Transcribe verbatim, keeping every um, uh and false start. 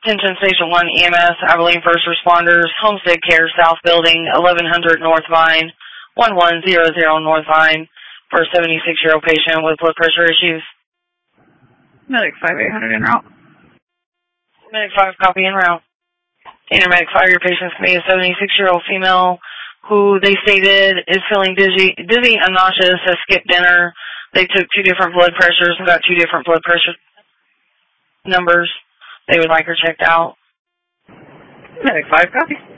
Attention Station one E M S, Abilene First Responders, Homestead Care South Building, eleven hundred North Vine, one one zero zero North Vine, for a seventy-six-year-old patient with blood pressure issues. Medic five eight hundred en route. Medic five, copy en route. Senior Medic five, your patient's going to be a seventy-six-year-old female who they stated is feeling dizzy, dizzy and nauseous, has skipped dinner. They took two different blood pressures and got two different blood pressure numbers. They would like her checked out. Medic five, copy.